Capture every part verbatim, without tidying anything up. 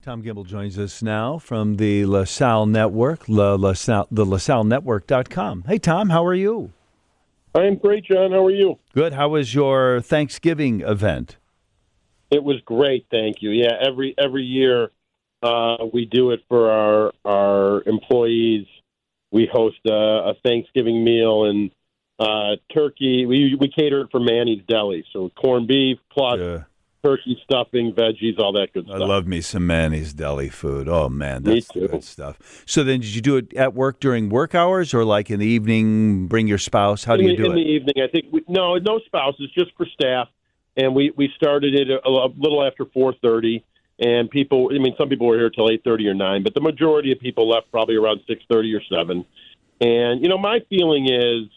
Tom Gimble joins us now from the LaSalle Network, La, LaSalle, the LaSalle Network dot com. Hey, Tom, how are you? I am great, John. How are you? Good. How was your Thanksgiving event? It was great, thank you. Yeah, every every year uh, we do it for our our employees. We host a, a Thanksgiving meal and uh, turkey. We we cater it for Manny's Deli, so corned beef plus Yeah. turkey, stuffing, veggies, all that good I stuff. love me some Manny's Deli food. Oh, man, Me that's too. good stuff. So then did you do it at work during work hours or like in the evening, bring your spouse? How do in you the, do in it? the evening, I think we, no, no spouses, just for staff. And we, we started it a, a little after four thirty. And people, I mean, some people were here till eight thirty or nine, but the majority of people left probably around six thirty or seven. And, you know, my feeling is,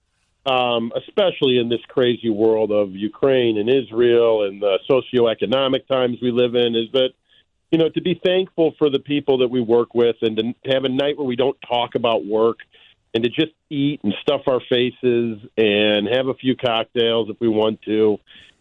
um, especially in this crazy world of Ukraine and Israel and the socioeconomic times we live in, is that, you know, to be thankful for the people that we work with and to have a night where we don't talk about work and to just eat and stuff our faces and have a few cocktails if we want to.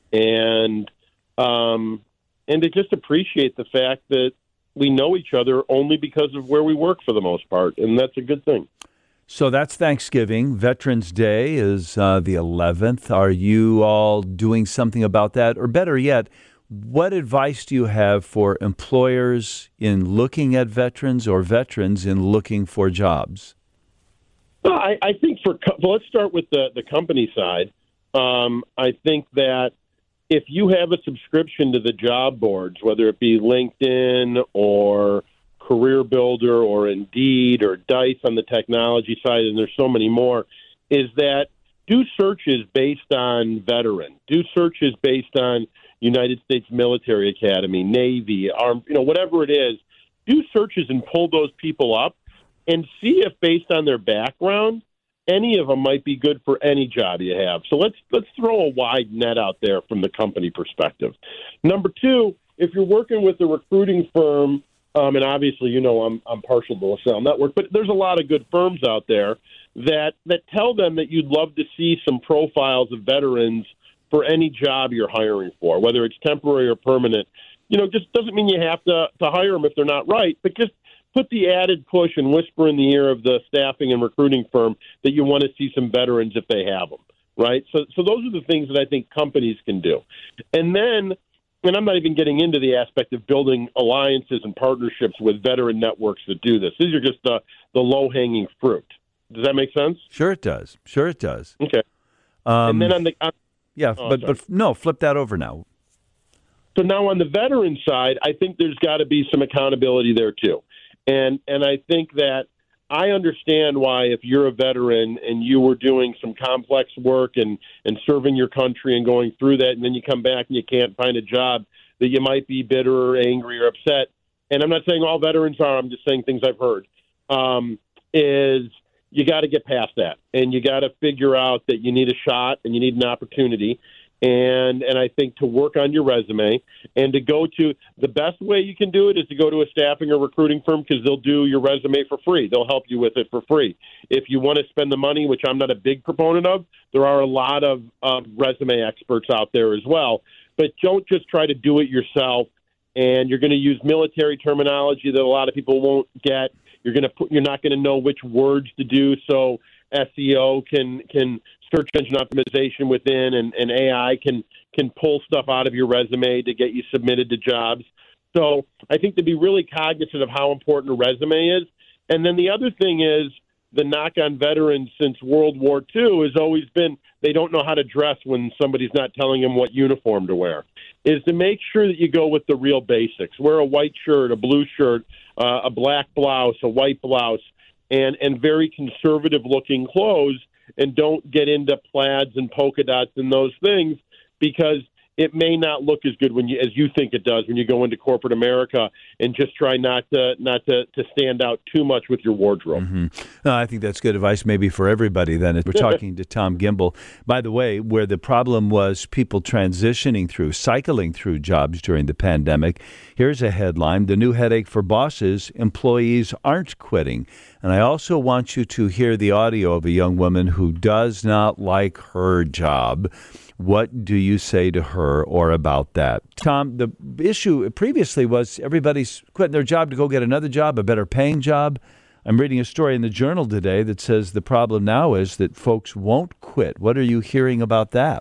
And, um, and to just appreciate the fact that we know each other only because of where we work for the most part. And that's a good thing. So that's Thanksgiving. Veterans Day is uh, the eleventh. Are you all doing something about that? Or better yet, what advice do you have for employers in looking at veterans or veterans in looking for jobs? Well, I, I think for well, let's start with the, the company side. Um, I think that if you have a subscription to the job boards, whether it be LinkedIn or Career Builder or Indeed or Dice on the technology side, and there's so many more, is that do searches based on veteran, do searches based on United States Military Academy, Navy, Armed, you know, whatever it is, do searches and pull those people up and see if based on their background, any of them might be good for any job you have. So let's let's throw a wide net out there from the company perspective. Number two, if you're working with a recruiting firm, um, and obviously you know I'm I'm partial to LaSalle Network, but there's a lot of good firms out there that that tell them that you'd love to see some profiles of veterans for any job you're hiring for, whether it's temporary or permanent. You know, just doesn't mean you have to to hire them if they're not right, but just put the added push and whisper in the ear of the staffing and recruiting firm that you want to see some veterans if they have them, right? So, so those are the things that I think companies can do. And then, and I'm not even getting into the aspect of building alliances and partnerships with veteran networks that do this. These are just the, the low-hanging fruit. Does that make sense? Sure it does. Sure it does. Okay. Um, and then on the... On, yeah, oh, but, sorry. but no, flip that over now. So now on the veteran side, I think there's got to be some accountability there too. And and I think that I understand why if you're a veteran and you were doing some complex work and, and serving your country and going through that, and then you come back and you can't find a job, that you might be bitter or angry or upset. And I'm not saying all veterans are. I'm just saying things I've heard. Um, is you got to get past that, and you got to figure out that you need a shot and you need an opportunity. And and I think to work on your resume and to go to the best way you can do it is to go to a staffing or recruiting firm because they'll do your resume for free. They'll help you with it for free. If you want to spend the money, which I'm not a big proponent of, there are a lot of uh, resume experts out there as well. But don't just try to do it yourself. And you're going to use military terminology that a lot of people won't get. You're going to put. You're not going to know which words to do. So S E O can can search engine optimization within, and, and A I can can pull stuff out of your resume to get you submitted to jobs. So I think to be really cognizant of how important a resume is. And then the other thing is the knock on veterans since World War Two has always been they don't know how to dress when somebody's not telling them what uniform to wear, is to make sure that you go with the real basics. Wear a white shirt, a blue shirt, uh, a black blouse, a white blouse, and, and very conservative-looking clothes, and don't get into plaids and polka dots and those things because it may not look as good when you as you think it does when you go into corporate America, and just try not to not to, to stand out too much with your wardrobe. Mm-hmm. No, I think that's good advice maybe for everybody then. We're talking to Tom Gimble. By the way, where the problem was people transitioning through, cycling through jobs during the pandemic, here's a headline: the new headache for bosses, employees aren't quitting. And I also want you to hear the audio of a young woman who does not like her job. What do you say to her or about that? Tom, the issue previously was everybody's quitting their job to go get another job, a better paying job. I'm reading a story in the Journal today that says the problem now is that folks won't quit. What are you hearing about that?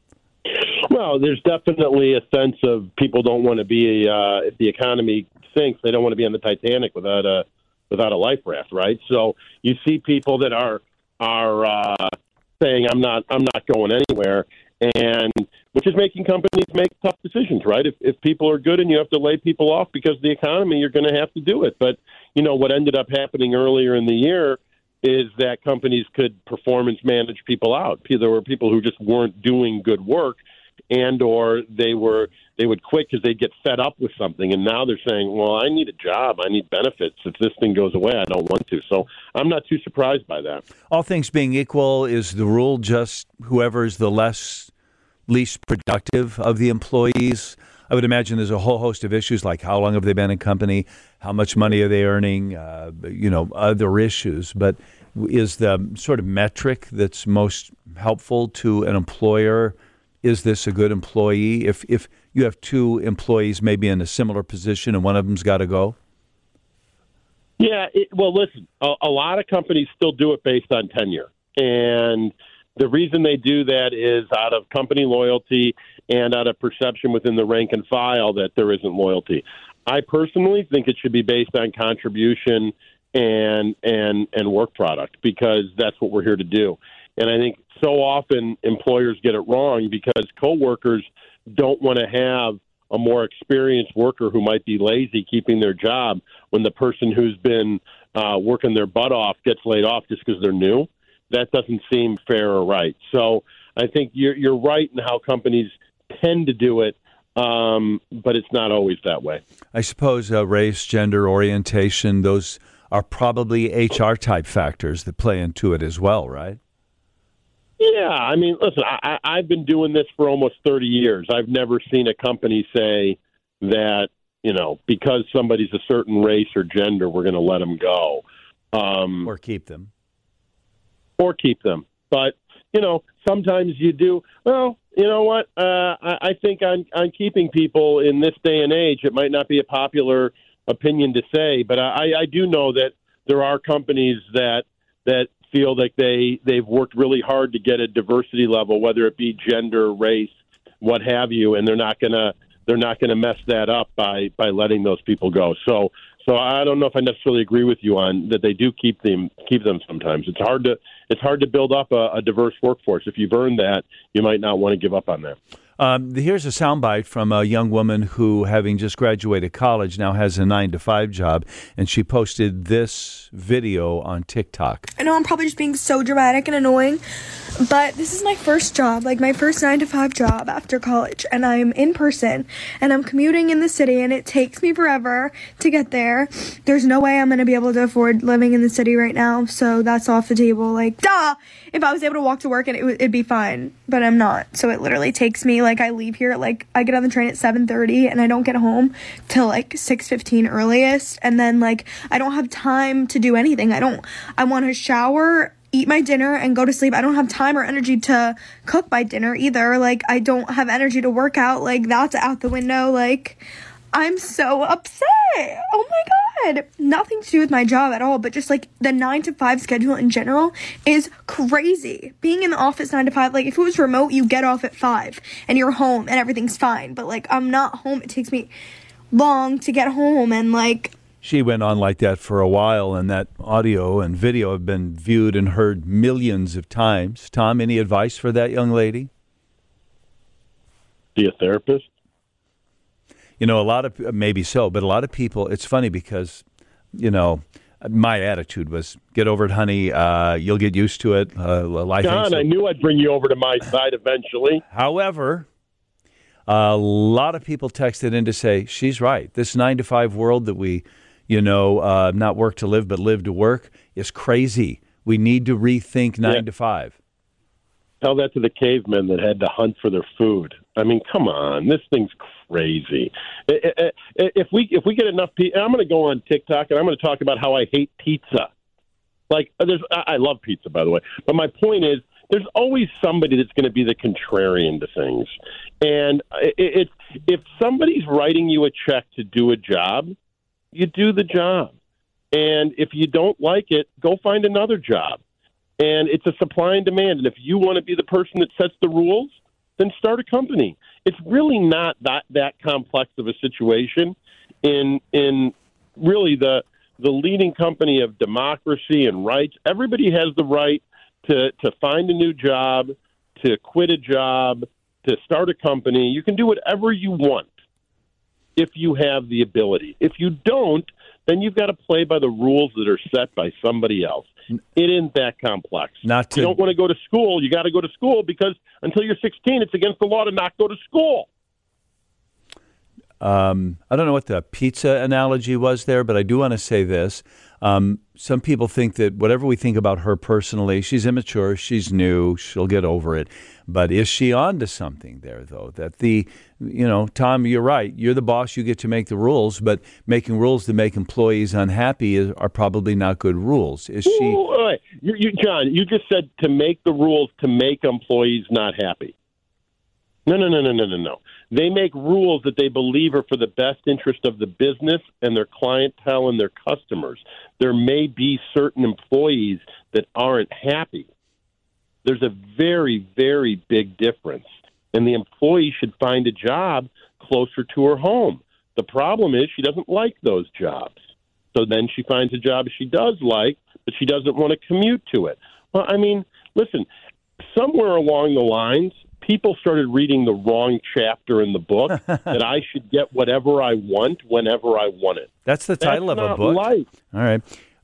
Well, there's definitely a sense of people don't want to be, uh, if the economy sinks, they don't want to be on the Titanic without a without a life raft, right? So you see people that are are uh, saying, "I'm not, I'm not going anywhere," and which is making companies make tough decisions, right? If if people are good and you have to lay people off because of the economy, you're going to have to do it. But you know what ended up happening earlier in the year is that companies could performance manage people out. There were people who just weren't doing good work, and or they were they would quit because they'd get fed up with something, and now they're saying, well, I need a job, I need benefits. If this thing goes away, I don't want to. So I'm not too surprised by that. All things being equal, is the rule just whoever's the less least productive of the employees? I would imagine there's a whole host of issues like how long have they been in company, how much money are they earning, uh, you know, other issues. But is the sort of metric that's most helpful to an employer, is this a good employee? If if you have two employees maybe in a similar position and one of them's got to go? Yeah, it, well, listen, a, a lot of companies still do it based on tenure. And the reason they do that is out of company loyalty and out of perception within the rank and file that there isn't loyalty. I personally think it should be based on contribution and and and work product, because that's what we're here to do. And I think so often employers get it wrong because coworkers don't want to have a more experienced worker who might be lazy keeping their job when the person who's been uh, working their butt off gets laid off just because they're new. That doesn't seem fair or right. So I think you're, you're right in how companies tend to do it, um, but it's not always that way. I suppose uh, race, gender, orientation, those are probably H R type factors that play into it as well, right? Yeah, I mean, listen, I, I've been doing this for almost thirty years. I've never seen a company say that, you know, because somebody's a certain race or gender, we're going to let them go. Um, or keep them. Or keep them. But, you know, sometimes you do. Well, you know what? Uh, I, I think on, on keeping people in this day and age, it might not be a popular opinion to say, but I, I do know that there are companies that that feel like they, they've worked really hard to get a diversity level, whether it be gender, race, what have you, and they're not gonna they're not gonna mess that up by, by letting those people go. So so I don't know if I necessarily agree with you on that they do keep them keep them sometimes. It's hard to it's hard to build up a, a diverse workforce. If you've earned that, you might not want to give up on that. Um, here's a soundbite from a young woman who, having just graduated college, now has a nine to five job, and she posted this video on TikTok. I know I'm probably just being so dramatic and annoying, but this is my first job, like my first nine to five job after college, and I'm in person, and I'm commuting in the city, and it takes me forever to get there. There's no way I'm going to be able to afford living in the city right now, so that's off the table. Like, duh! If I was able to walk to work, and it w- it'd be fine, but I'm not, so it literally takes me, like, I leave here, like, I get on the train at seven thirty, and I don't get home till, like, six fifteen earliest, and then, like, I don't have time to do anything. I don't, I want to shower, eat my dinner, and go to sleep. I don't have time or energy to cook my dinner either. Like, I don't have energy to work out. Like, that's out the window. Like, I'm so upset. Oh my God. Nothing to do with my job at all, but just like the nine to five schedule in general is crazy. Being in the office nine to five, like if it was remote, you get off at five and you're home and everything's fine. But like, I'm not home. It takes me long to get home, and like, she went on like that for a while, and that audio and video have been viewed and heard millions of times. Tom, any advice for that young lady? Be a therapist? You know, a lot of, maybe so, but a lot of people, it's funny because, you know, my attitude was, get over it, honey. Uh, you'll get used to it. Uh, life John, so- I knew I'd bring you over to my side eventually. However, a lot of people texted in to say, she's right. This nine to five world that we, you know, uh, not work to live, but live to work is crazy. We need to rethink nine yeah. to five. Tell that to the cavemen that had to hunt for their food. I mean, come on, this thing's crazy. If we if we get enough people, I'm going to go on TikTok and I'm going to talk about how I hate pizza. Like, there's, I love pizza, by the way. But my point is, there's always somebody that's going to be the contrarian to things. And it, it, if somebody's writing you a check to do a job, you do the job. And if you don't like it, go find another job. And it's a supply and demand. And if you want to be the person that sets the rules, then start a company. It's really not that, that complex of a situation. In in really the the leading company of democracy and rights, everybody has the right to, to find a new job, to quit a job, to start a company. You can do whatever you want if you have the ability. If you don't, then you've got to play by the rules that are set by somebody else. It isn't that complex. Not to, you don't want to go to school, you got to go to school because until you're sixteen, it's against the law to not go to school. Um, I don't know what the pizza analogy was there, but I do want to say this. Um, some people think that whatever we think about her personally, she's immature, she's new, she'll get over it. But is she on to something there, though? That the, you know, Tom, you're right. You're the boss. You get to make the rules, but making rules to make employees unhappy is, are probably not good rules. Is she? Ooh, all right. you, you, John, you just said to make the rules to make employees not happy. No, no, no, no, no, no, no. They make rules that they believe are for the best interest of the business and their clientele and their customers. There may be certain employees that aren't happy. There's a very, very big difference. And the employee should find a job closer to her home. The problem is she doesn't like those jobs. So then she finds a job she does like, but she doesn't want to commute to it. Well, I mean, listen, somewhere along the lines, people started reading the wrong chapter in the book that I should get whatever I want whenever I want it. That's the title That's of a not book? Life. All right.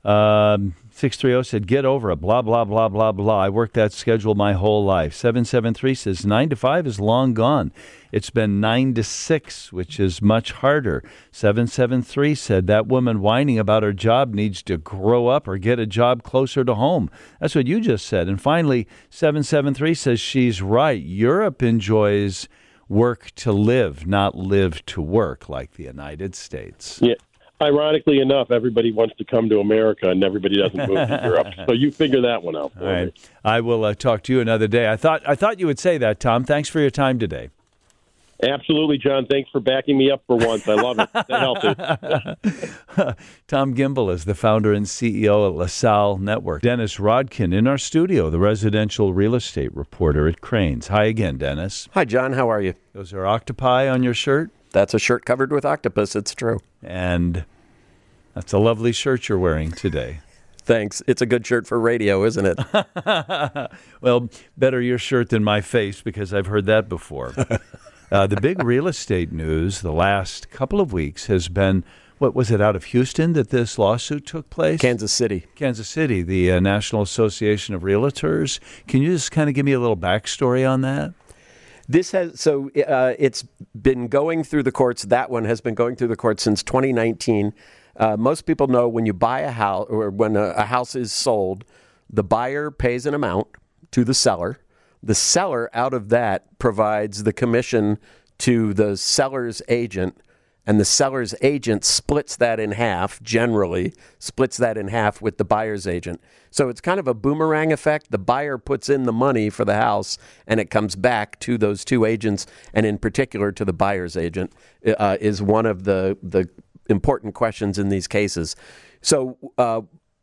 Um, six three zero said, get over it, blah, blah, blah, blah, blah. I worked that schedule my whole life. seven seven three says, nine to five is long gone. It's been nine to six, which is much harder. seven seven three said, that woman whining about her job needs to grow up or get a job closer to home. That's what you just said. And finally, seven seven three says, she's right. Europe enjoys work to live, not live to work like the United States. Yeah. Ironically enough, everybody wants to come to America, and everybody doesn't move to Europe. So you figure that one out. All right. I will uh, talk to you another day. I thought I thought you would say that, Tom. Thanks for your time today. Absolutely, John. Thanks for backing me up for once. I love it. That helped. Tom Gimbel is the founder and C E O at LaSalle Network. Dennis Rodkin in our studio, the residential real estate reporter at Cranes. Hi again, Dennis. Hi, John. How are you? Those are octopi on your shirt? That's a shirt covered with octopus. It's true. And that's a lovely shirt you're wearing today. Thanks. It's a good shirt for radio, isn't it? Well, better your shirt than my face because I've heard that before. uh, the big real estate news the last couple of weeks has been, what was it, out of Houston that this lawsuit took place? Kansas City. Kansas City, the uh, National Association of Realtors. Can you just kind of give me a little backstory on that? This has so uh, it's been going through the courts. That one has been going through the courts since twenty nineteen. Uh, most people know when you buy a house or when a, a house is sold, the buyer pays an amount to the seller. The seller, out of that, provides the commission to the seller's agent, and the seller's agent splits that in half, generally, splits that in half with the buyer's agent. So it's kind of a boomerang effect. The buyer puts in the money for the house, and it comes back to those two agents, and in particular to the buyer's agent, uh, is one of the, the important questions in these cases. So uh,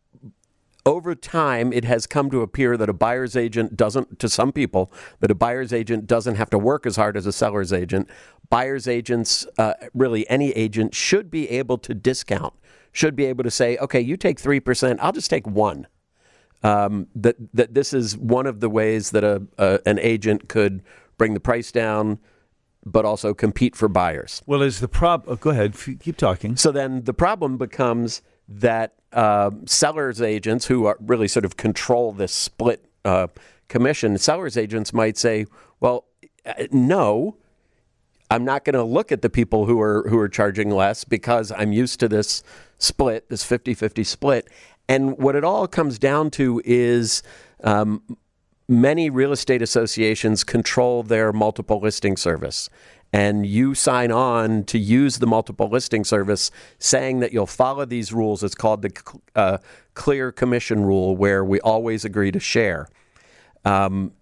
over time, it has come to appear that a buyer's agent doesn't, to some people, that a buyer's agent doesn't have to work as hard as a seller's agent. Buyer's agents, uh, really any agent, should be able to discount, should be able to say, okay, you take three percent, I'll just take one. Um, that that this is one of the ways that a, a an agent could bring the price down, but also compete for buyers. Well, is the prob? Oh, go ahead, F- keep talking. So then the problem becomes that uh, sellers agents, who are really sort of control this split uh, commission, sellers agents might say, well, uh, no, I'm not going to look at the people who are who are charging less because I'm used to this split, this fifty-fifty split. And what it all comes down to is um, many real estate associations control their multiple listing service. And you sign on to use the multiple listing service saying that you'll follow these rules. It's called the uh, clear commission rule, where we always agree to share. Um,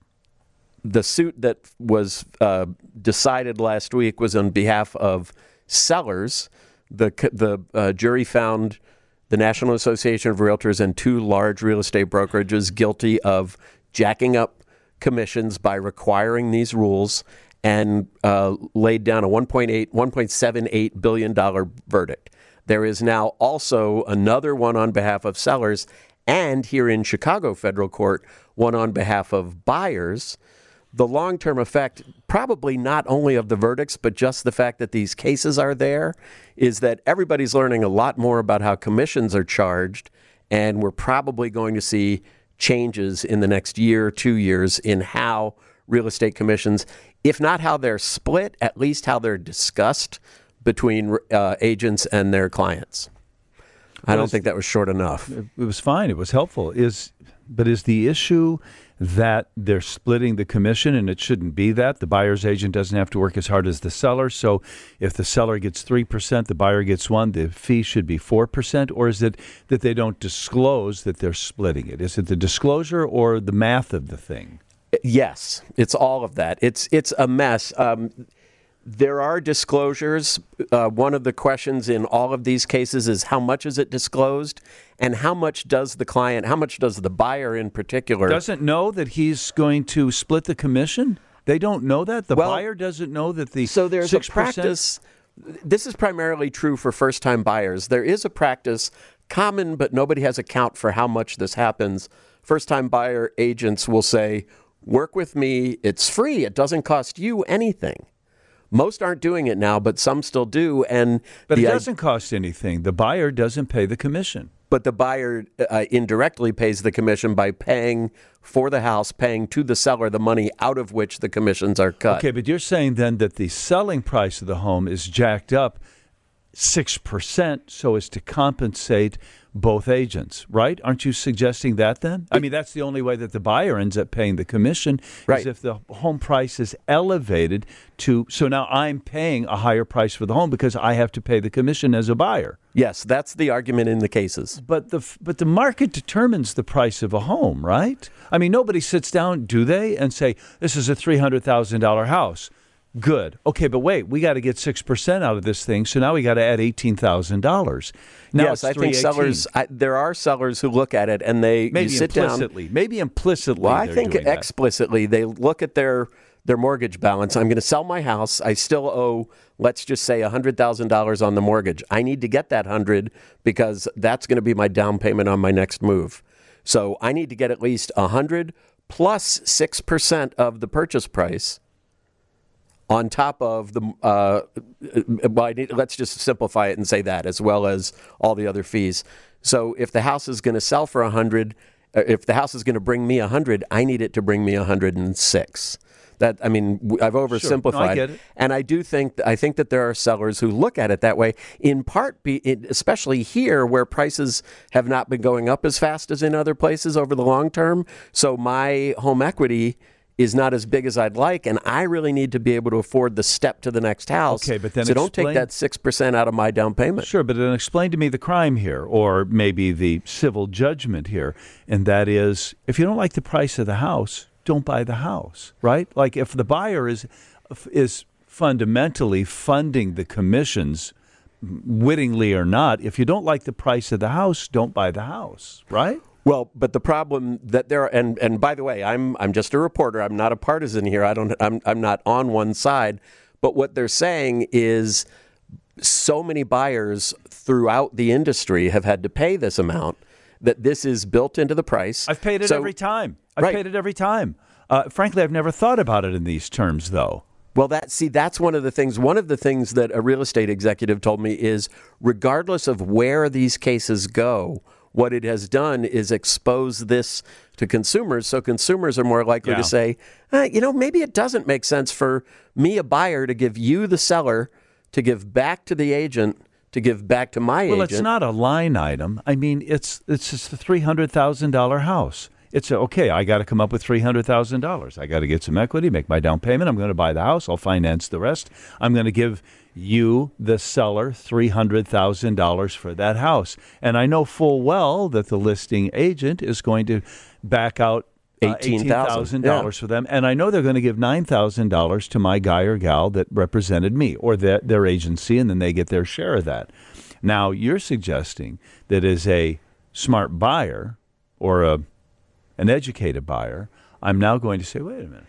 the suit that was uh, decided last week was on behalf of sellers. The the uh, jury found the National Association of Realtors and two large real estate brokerages guilty of jacking up commissions by requiring these rules, and uh, laid down a one point eight, one point seven eight billion dollars verdict. There is now also another one on behalf of sellers, and here in Chicago federal court, one on behalf of buyers. The long-term effect, probably not only of the verdicts, but just the fact that these cases are there, is that everybody's learning a lot more about how commissions are charged, and we're probably going to see changes in the next year, two years, in how real estate commissions, if not how they're split, at least how they're discussed between uh, agents and their clients. I don't think that was short enough. It was fine. It was helpful. Is but is the issue that they're splitting the commission, and it shouldn't be that? The buyer's agent doesn't have to work as hard as the seller. So if the seller gets three percent, the buyer gets one, the fee should be four percent? Or is it that they don't disclose that they're splitting it? Is it the disclosure or the math of the thing? Yes, it's all of that. It's it's a mess. Um, there are disclosures. Uh, one of the questions in all of these cases is how much is it disclosed, and how much does the client, how much does the buyer in particular... Doesn't know that he's going to split the commission? They don't know that? The well, buyer doesn't know that the So there's six percent... a practice... This is primarily true for first-time buyers. There is a practice, common, but nobody has a count for how much this happens. First-time buyer agents will say, work with me, it's free, it doesn't cost you anything. Most aren't doing it now, but some still do. And But the, it doesn't cost anything. The buyer doesn't pay the commission. But the buyer uh, indirectly pays the commission by paying for the house, paying to the seller the money out of which the commissions are cut. Okay, but you're saying then that the selling price of the home is jacked up six percent so as to compensate both agents, right? Aren't you suggesting that then? I mean, that's the only way that the buyer ends up paying the commission, right, is if the home price is elevated to, so now I'm paying a higher price for the home because I have to pay the commission as a buyer. Yes, that's the argument in the cases. But the but the market determines the price of a home, right? I mean, nobody sits down, do they, and say, this is a three hundred thousand dollars house. Good. Okay, but wait, we got to get six percent out of this thing, so now we got to add eighteen thousand dollars. Now yes, I think sellers, I, there are sellers who look at it and they maybe you sit implicitly, down. Maybe implicitly. Well, I they're think doing explicitly that. They look at their their mortgage balance. I'm going to sell my house. I still owe, let's just say, one hundred thousand dollars on the mortgage. I need to get that one hundred thousand dollars because that's going to be my down payment on my next move. So I need to get at least one hundred thousand dollars plus six percent of the purchase price on top of the, uh, well, I need, let's just simplify it and say that, as well as all the other fees. So if the house is going to sell for one hundred, if the house is going to bring me one hundred, I need it to bring me one hundred six. That, I mean, I've oversimplified. Sure. No, I get it. And I do think, I think that there are sellers who look at it that way, in part, be, especially here where prices have not been going up as fast as in other places over the long term. So my home equity is not as big as I'd like, and I really need to be able to afford the step to the next house. Okay, but then so explain, don't take that six percent out of my down payment. Sure, but then explain to me the crime here, or maybe the civil judgment here, and that is, if you don't like the price of the house, don't buy the house, right? Like if the buyer is is fundamentally funding the commissions, wittingly or not, if you don't like the price of the house, don't buy the house, right? Well, but the problem that there are, and, and by the way, I'm I'm just a reporter. I'm not a partisan here. I don't. I'm I'm not on one side. But what they're saying is, so many buyers throughout the industry have had to pay this amount that this is built into the price. I've paid it so, every time. I've right. paid it every time. Uh, frankly, I've never thought about it in these terms, though. Well, that see, that's one of the things. One of the things that a real estate executive told me is, regardless of where these cases go, what it has done is expose this to consumers, so consumers are more likely yeah. to say, eh, you know, maybe it doesn't make sense for me, a buyer, to give you, the seller, to give back to the agent, to give back to my well, agent. Well, it's not a line item. I mean, it's it's just a three hundred thousand dollars house. It's a, okay, I got to come up with three hundred thousand dollars. I got to get some equity, make my down payment. I'm going to buy the house. I'll finance the rest. I'm going to give you, the seller, three hundred thousand dollars for that house. And I know full well that the listing agent is going to back out eighteen thousand dollars yeah. for them. And I know they're going to give nine thousand dollars to my guy or gal that represented me or their, their agency, and then they get their share of that. Now, you're suggesting that as a smart buyer or a an educated buyer, I'm now going to say, wait a minute.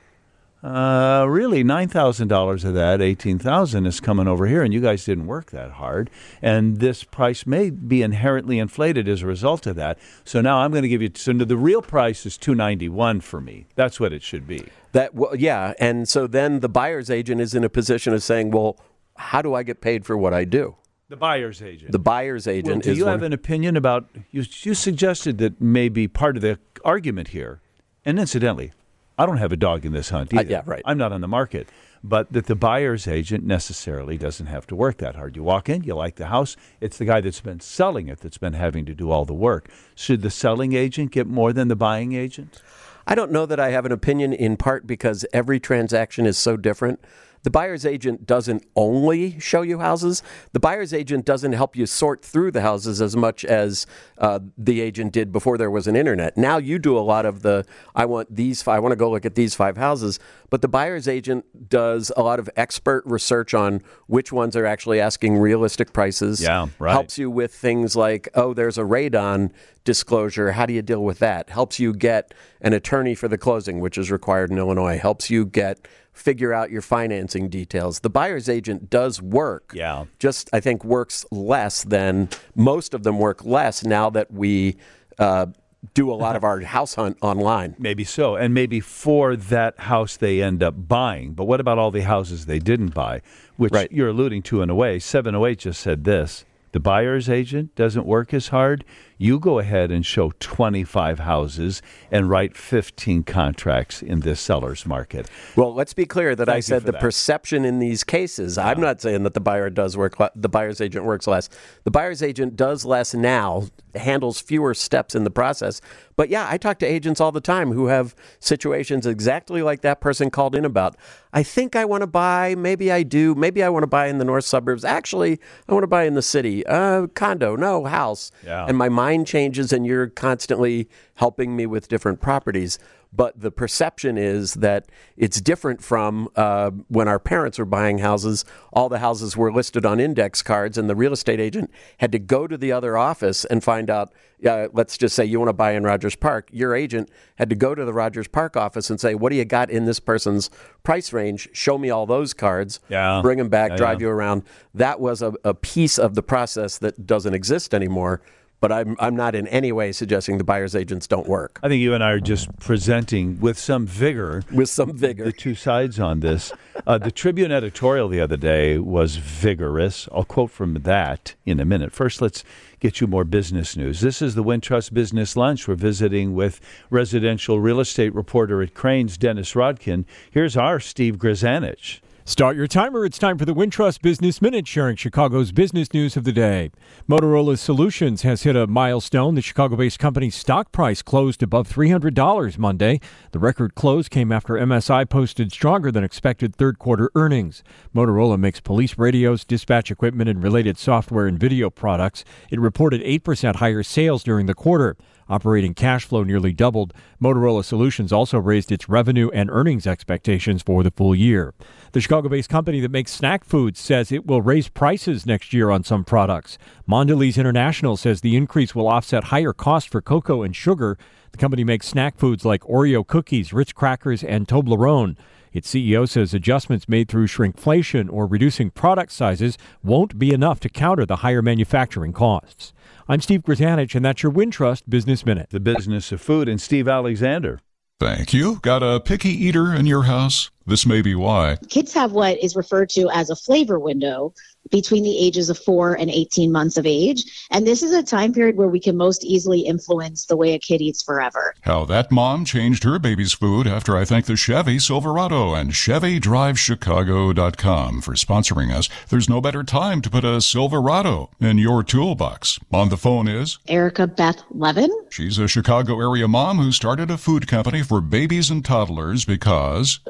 Uh, really, nine thousand dollars of that, eighteen thousand dollars is coming over here, and you guys didn't work that hard. And this price may be inherently inflated as a result of that. So now I'm going to give you, so the real price is two hundred ninety-one dollars for me. That's what it should be. That well, yeah, and so then the buyer's agent is in a position of saying, well, how do I get paid for what I do? The buyer's agent. The buyer's agent well, do is you one. have an opinion about, you, you suggested that maybe part of the argument here, and incidentally, I don't have a dog in this hunt either. Uh, yeah, right. I'm not on the market. But that the buyer's agent necessarily doesn't have to work that hard. You walk in, you like the house. It's the guy that's been selling it that's been having to do all the work. Should the selling agent get more than the buying agent? I don't know that I have an opinion, in part because every transaction is so different. The buyer's agent doesn't only show you houses. The buyer's agent doesn't help you sort through the houses as much as uh, the agent did before there was an internet. Now you do a lot of the, I want these five, I want to go look at these five houses. But the buyer's agent does a lot of expert research on which ones are actually asking realistic prices. Yeah, right. Helps you with things like, oh, there's a radon disclosure. How do you deal with that? Helps you get an attorney for the closing, which is required in Illinois. Helps you get figure out your financing details. The buyer's agent does work. Yeah. Just, I think, works less than most of them work less now that we uh, do a lot of our house hunt online. Maybe so. And maybe for that house they end up buying. But what about all the houses they didn't buy, which right. you're alluding to in a way? seven oh eight just said this. The buyer's agent doesn't work as hard. You go ahead and show twenty-five houses and write fifteen contracts in this seller's market. Well, let's be clear that Thank I said the that. perception in these cases. Yeah. I'm not saying that the buyer does work. The buyer's agent works less. The buyer's agent does less now, handles fewer steps in the process. But yeah, I talk to agents all the time who have situations exactly like that person called in about. I think I want to buy. Maybe I do. Maybe I want to buy in the north suburbs. Actually, I want to buy in the city. Uh, condo, no, house. Yeah. And my mind changes, and you're constantly helping me with different properties. But the perception is that it's different from uh, when our parents were buying houses. All the houses were listed on index cards, and the real estate agent had to go to the other office and find out, uh, let's just say you want to buy in Rogers Park. Your agent had to go to the Rogers Park office and say, what do you got in this person's price range? Show me all those cards. Yeah. Bring them back, yeah, drive yeah. you around. That was a, a piece of the process that doesn't exist anymore. But I'm I'm not in any way suggesting the buyer's agents don't work. I think you and I are just presenting with some vigor. With some vigor. The two sides on this. Uh, the Tribune editorial the other day was vigorous. I'll quote from that in a minute. First, let's get you more business news. This is the Wintrust Business Lunch. We're visiting with residential real estate reporter at Crain's, Dennis Rodkin. Here's our Steve Grzanich. Start your timer. It's time for the Wintrust Business Minute, sharing Chicago's business news of the day. Motorola Solutions has hit a milestone. The Chicago-based company's stock price closed above three hundred dollars Monday. The record close came after M S I posted stronger than expected third-quarter earnings. Motorola makes police radios, dispatch equipment, and related software and video products. It reported eight percent higher sales during the quarter. Operating cash flow nearly doubled. Motorola Solutions also raised its revenue and earnings expectations for the full year. The Chicago-based company that makes snack foods says it will raise prices next year on some products. Mondelez International says the increase will offset higher costs for cocoa and sugar. The company makes snack foods like Oreo cookies, Ritz crackers, and Toblerone. Its C E O says adjustments made through shrinkflation or reducing product sizes won't be enough to counter the higher manufacturing costs. I'm Steve Grzanich, and that's your Wintrust Business Minute. The business of food, and Steve Alexander. Thank you. Got a picky eater in your house? This may be why. Kids have what is referred to as a flavor window between the ages of four and eighteen months of age. And this is a time period where we can most easily influence the way a kid eats forever. How that mom changed her baby's food after I thank the Chevy Silverado and Chevy Drive Chicago dot com for sponsoring us. There's no better time to put a Silverado in your toolbox. On the phone is Erica Beth Levin. She's a Chicago area mom who started a food company for babies and toddlers because food allergies.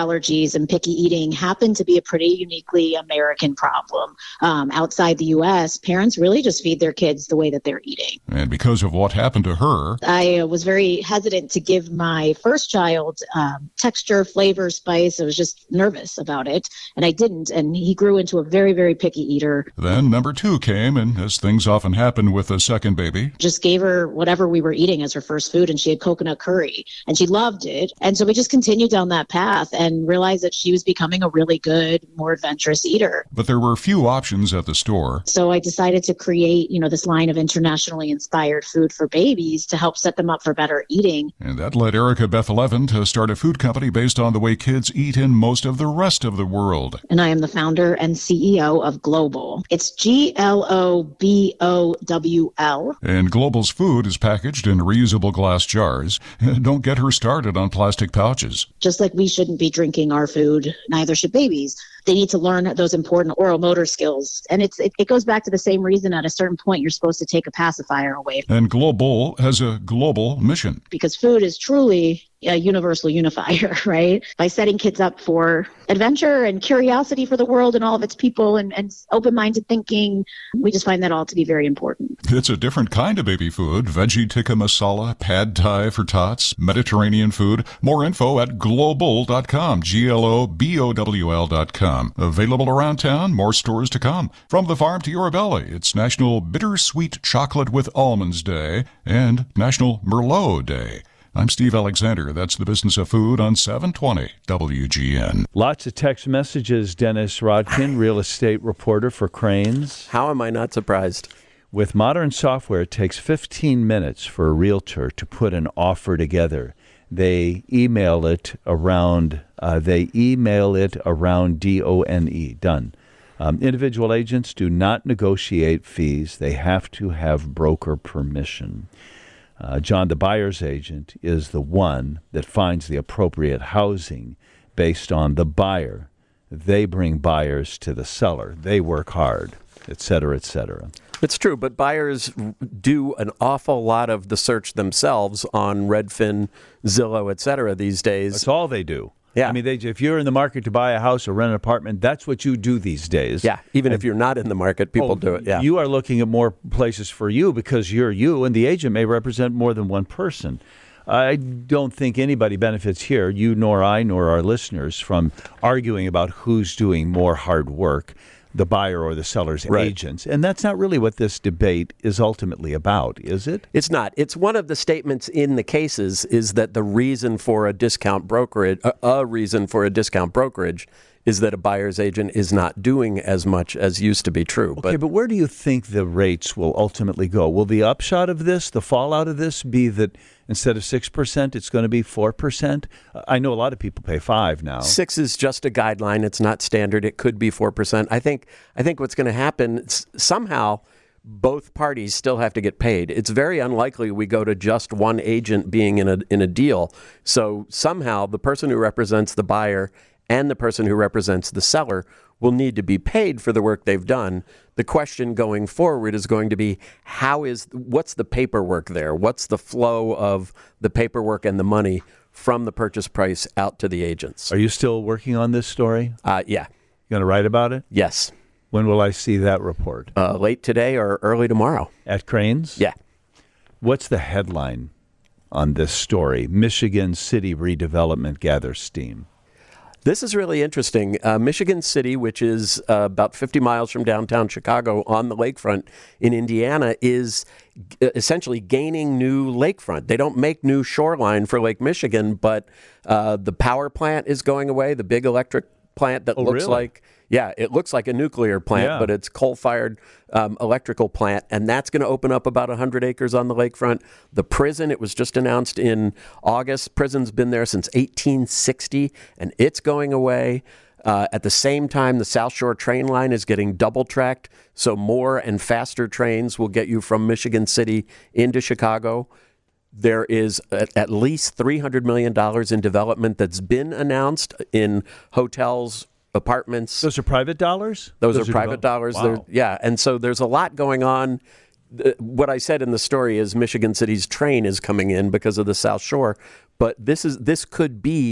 allergies and picky eating happen to be a pretty uniquely American problem. Um, outside the U S, parents really just feed their kids the way that they're eating. And because of what happened to her, I was very hesitant to give my first child um, texture, flavor, spice. I was just nervous about it, and I didn't. And he grew into a very, very picky eater. Then number two came, and as things often happen with a second baby, just gave her whatever we were eating as her first food, and she had coconut curry, and she loved it. And so we just continued down that path and realized that she was becoming a really good, more adventurous eater. But there were few options at the store. So I decided to create, you know, this line of internationally inspired food for babies to help set them up for better eating. And that led Erica Beth Levin to start a food company based on the way kids eat in most of the rest of the world. And I am the founder and C E O of Global. It's G L O B O W L. And Global's food is packaged in reusable glass jars. Don't get her started on plastic pouches. Just like we shouldn't be drinking our food, neither should babies. They need to learn those important oral motor skills. And it's it, it goes back to the same reason at a certain point you're supposed to take a pacifier away. And Global has a global mission. Because food is truly a universal unifier, right? By setting kids up for adventure and curiosity for the world and all of its people and, and open-minded thinking, we just find that all to be very important. It's a different kind of baby food. Veggie tikka masala, pad thai for tots, Mediterranean food. More info at global dot com, G L O B O W L dot com. Available around town, more stores to come. From the farm to your belly, it's National Bittersweet Chocolate with Almonds Day and National Merlot Day. I'm Steve Alexander. That's the Business of Food on seven twenty W G N. Lots of text messages. Dennis Rodkin, real estate reporter for Cranes. How am I not surprised? With modern software, it takes fifteen minutes for a realtor to put an offer together. They email it around. Uh, they email it around D O N E. Done. Um, individual agents do not negotiate fees. They have to have broker permission. Uh, John, the buyer's agent, is the one that finds the appropriate housing based on the buyer. They bring buyers to the seller. They work hard, et cetera, et cetera. It's true, but buyers do an awful lot of the search themselves on Redfin, Zillow, et cetera these days. That's all they do. Yeah. I mean, they, if you're in the market to buy a house or rent an apartment, that's what you do these days. Yeah, even and, if you're not in the market, people oh, do it. Yeah, you are looking at more places for you because you're you, and the agent may represent more than one person. I don't think anybody benefits here, you nor I nor our listeners, from arguing about who's doing more hard work, the buyer or the seller's right. agents. And that's not really what this debate is ultimately about, is it? It's not. It's one of the statements in the cases is that the reason for a discount brokerage, a, a reason for a discount brokerage is that a buyer's agent is not doing as much as used to be true. Okay, but, but where do you think the rates will ultimately go? Will the upshot of this, the fallout of this, be that instead of six percent, it's going to be four percent? I know a lot of people pay five now. Six is just a guideline. It's not standard. It could be four percent. I think, I think what's going to happen, somehow both parties still have to get paid. It's very unlikely we go to just one agent being in a in a deal. So somehow the person who represents the buyer and the person who represents the seller will need to be paid for the work they've done. The question going forward is going to be, how is, what's the paperwork there? What's the flow of the paperwork and the money from the purchase price out to the agents? Are you still working on this story? Uh, yeah. You going to write about it? Yes. When will I see that report? Uh, late today or early tomorrow. At Cranes? Yeah. What's the headline on this story? Michigan City redevelopment gathers steam. This is really interesting. Uh, Michigan City, which is uh, about fifty miles from downtown Chicago on the lakefront in Indiana, is g- essentially gaining new lakefront. They don't make new shoreline for Lake Michigan, but uh, the power plant is going away, the big electric plant that oh, looks really? like, yeah, it looks like a nuclear plant, yeah. but it's coal-fired um, electrical plant, and that's going to open up about one hundred acres on the lakefront. The prison, it was just announced in August. Prison's been there since eighteen sixty, and it's going away. Uh, at the same time, the South Shore train line is getting double-tracked, so more and faster trains will get you from Michigan City into Chicago. There is at, at least three hundred million dollars in development that's been announced in hotels, apartments. Those are private dollars? Those, Those are, are private developed? dollars. Wow. They're, yeah, and so there's a lot going on. Uh, what I said in the story is Michigan City's train is coming in because of the South Shore, but this is this could be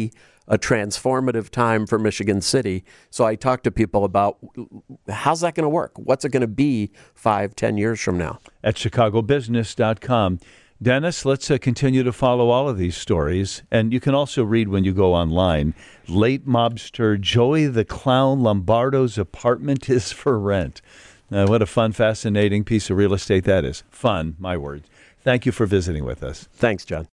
a transformative time for Michigan City. So I talk to people about how's that going to work? What's it going to be five, ten years from now? At chicago business dot com. Dennis, let's uh, continue to follow all of these stories. And you can also read when you go online, late mobster Joey the Clown Lombardo's apartment is for rent. Uh, what a fun, fascinating piece of real estate that is. Fun, my word. Thank you for visiting with us. Thanks, John.